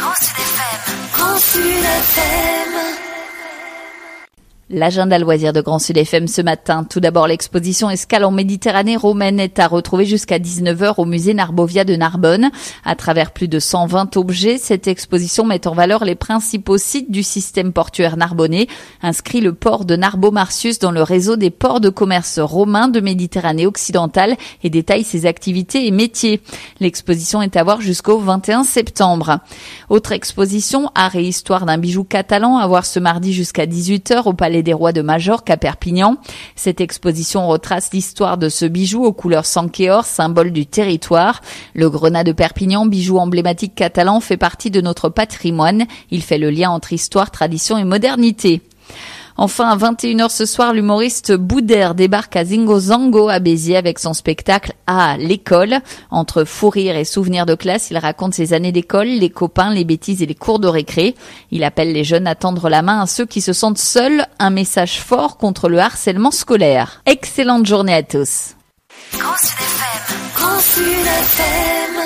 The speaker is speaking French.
Grand Sud FM. Grand Sud FM. L'agenda loisirs de Grand Sud FM ce matin. Tout d'abord, l'exposition Escale en Méditerranée romaine est à retrouver jusqu'à 19h au musée Narbovia de Narbonne. À travers plus de 120 objets, cette exposition met en valeur les principaux sites du système portuaire narbonnais. Inscrit le port de Narbo-Martius dans le réseau des ports de commerce romains de Méditerranée occidentale et détaille ses activités et métiers. L'exposition est à voir jusqu'au 21 septembre. Autre exposition, art et histoire d'un bijou catalan à voir ce mardi jusqu'à 18h au Palais des Rois de Majorque à Perpignan. Cette exposition retrace l'histoire de ce bijou aux couleurs sankéor, symbole du territoire. Le grenat de Perpignan, bijou emblématique catalan, fait partie de notre patrimoine. Il fait le lien entre histoire, tradition et modernité. Enfin, à 21h ce soir, l'humoriste Boudère débarque à Zingo Zango à Béziers avec son spectacle à l'école. Entre fou rire et souvenirs de classe, il raconte ses années d'école, les copains, les bêtises et les cours de récré. Il appelle les jeunes à tendre la main à ceux qui se sentent seuls, un message fort contre le harcèlement scolaire. Excellente journée à tous. Grand Sud FM. Grand Sud FM.